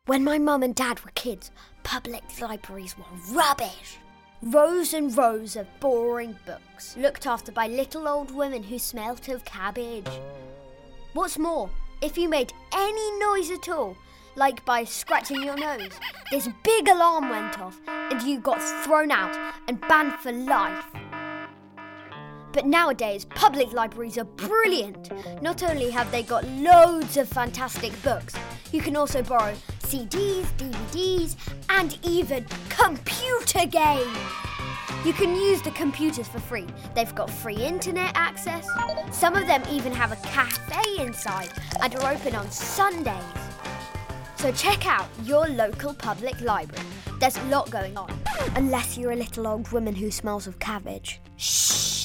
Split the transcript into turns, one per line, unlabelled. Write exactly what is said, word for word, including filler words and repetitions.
When my mum and dad were kids, public libraries were rubbish. Rows and rows of boring books, looked after by little old women who smelt of cabbage. What's more, if you made any noise at all, like by scratching your nose, this big alarm went off and you got thrown out and banned for life. But nowadays, public libraries are brilliant. Not only have they got loads of fantastic books, you can also borrow C Ds, D V Ds, and even computer games. You can use the computers for free. They've got free internet access. Some of them even have a cafe inside and are open on Sundays. So check out your local public library. There's a lot going on, unless you're a little old woman who smells of cabbage. Shh!